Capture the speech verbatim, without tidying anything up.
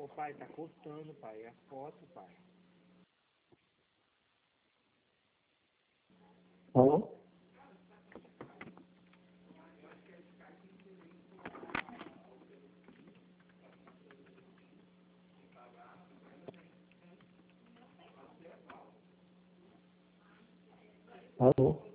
Ô pai, tá cortando, pai. É a foto, pai. Alô? Alô?